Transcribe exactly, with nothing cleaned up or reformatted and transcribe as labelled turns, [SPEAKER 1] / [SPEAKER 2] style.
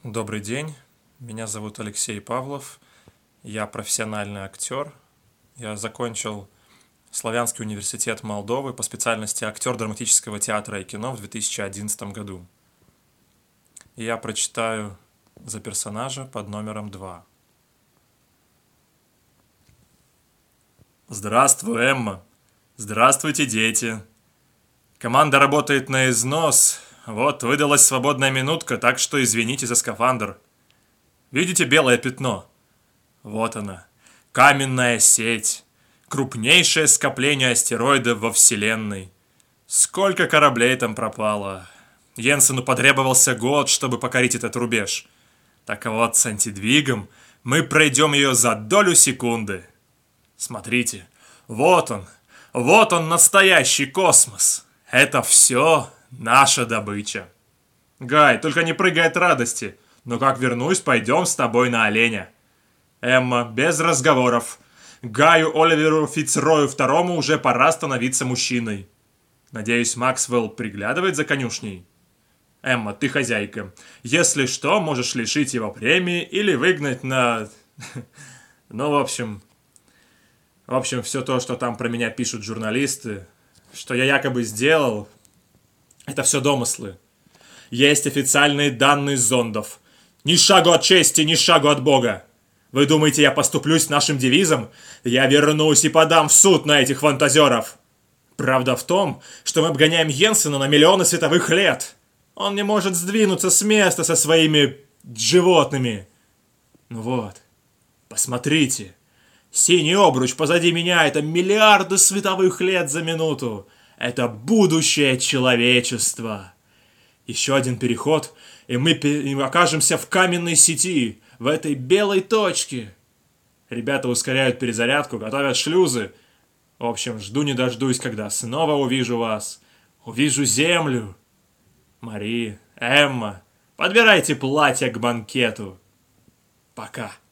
[SPEAKER 1] Добрый день, меня зовут Алексей Павлов, я профессиональный актер. Я закончил Славянский университет Молдовы по специальности актер драматического театра и кино в две тысячи одиннадцатом году. И я прочитаю за персонажа под номером два. Здравствуй, Эмма. Здравствуйте, дети. Команда работает на износ. Вот, выдалась свободная минутка, так что извините за скафандр. Видите белое пятно? Вот она. Каменная сеть. Крупнейшее скопление астероидов во Вселенной. Сколько кораблей там пропало. Йенсену потребовался год, чтобы покорить этот рубеж. Так вот, с антидвигом мы пройдем ее за долю секунды. Смотрите, вот он. Вот он, настоящий космос. Это все наша добыча. Гай, только не прыгай от радости. Но как вернусь, пойдем с тобой на оленя. Эмма, без разговоров. Гаю Оливеру Фицрою второму уже пора становиться мужчиной. Надеюсь, Максвелл приглядывает за конюшней? Эмма, ты хозяйка. Если что, можешь лишить его премии или выгнать на... Ну, в общем... В общем, все то, что там про меня пишут журналисты, что я якобы сделал, это все домыслы. Есть официальные данные зондов. Ни шагу от чести, ни шагу от Бога. Вы думаете, я поступлюсь нашим девизом? Я вернусь и подам в суд на этих фантазеров. Правда в том, что мы обгоняем Йенсена на миллионы световых лет. Он не может сдвинуться с места со своими животными. Ну вот, посмотрите. Синий обруч позади меня — это миллиарды световых лет за минуту. Это будущее человечества. Еще один переход, и мы окажемся в каменной сети, в этой белой точке. Ребята ускоряют перезарядку, готовят шлюзы. В общем, жду не дождусь, когда снова увижу вас. Увижу Землю. Мари, Эмма, подбирайте платье к банкету. Пока.